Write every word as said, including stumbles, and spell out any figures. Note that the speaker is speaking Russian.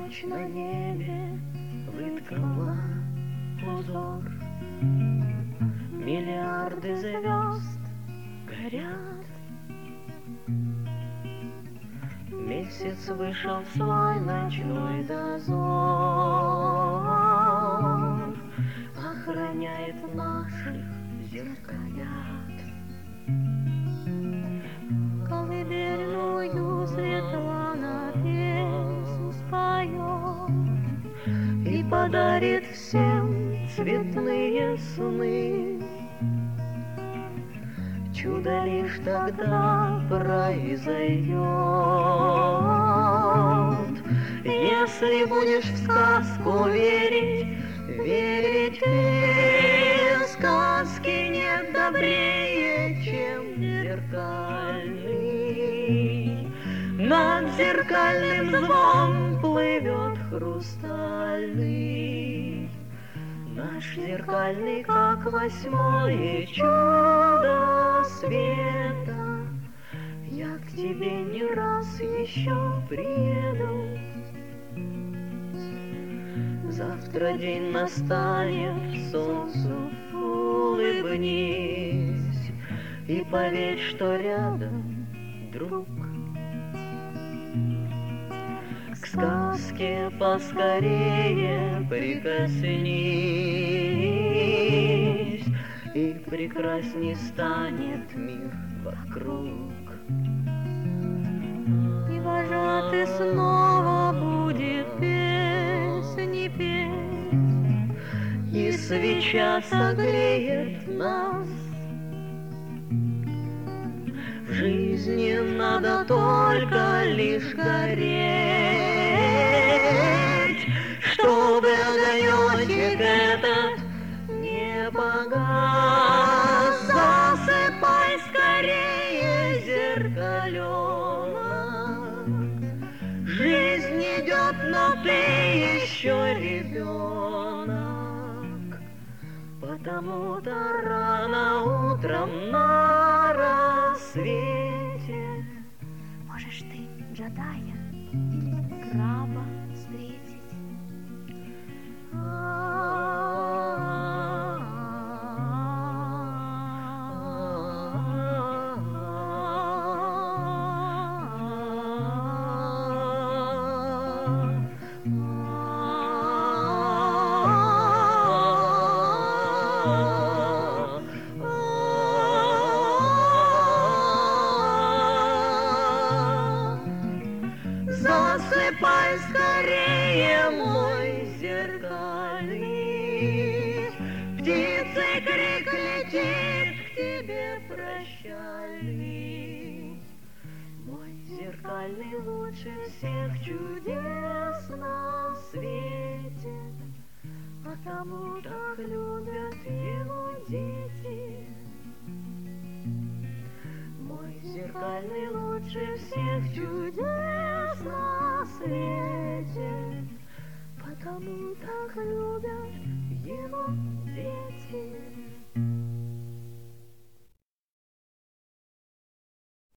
ночь на небе выткала узор. Миллиарды звезд горят. Месяц вышел в свой ночной дозор, охраняет наших зеркалят. Колыбельную Светлана песню споет и подарит всем цветные сны. Чудо лишь тогда произойдет, если будешь в сказку верить, верить в сказки нет добрее, чем зеркальный. Над зеркальным звон плывет хрустальный. Наш зеркальный, как восьмое чудо света. Я к тебе не раз еще приеду. Завтра день настанет, солнцу улыбнись и поверь, что рядом друг. К сказке поскорее прикоснись, и прекрасней станет мир вокруг. И вожатый снова будет песни петь, и свеча согреет нас. В жизни надо только лишь гореть, чтобы огонечек этот не погас. Засыпай скорее, зеркаленок. Жизнь идет, но ты еще ребенок. Потому-то рано утром на рассвете можешь ты джедая или краба встретить. Засыпай скорее, мой зеркальный. Птицы крик летит к тебе прощальный. Мой зеркальный лучше всех чудес на свете, потому так любят его дети. Мой зеркальный лучше всех чудес на свете, потому так любят его дети.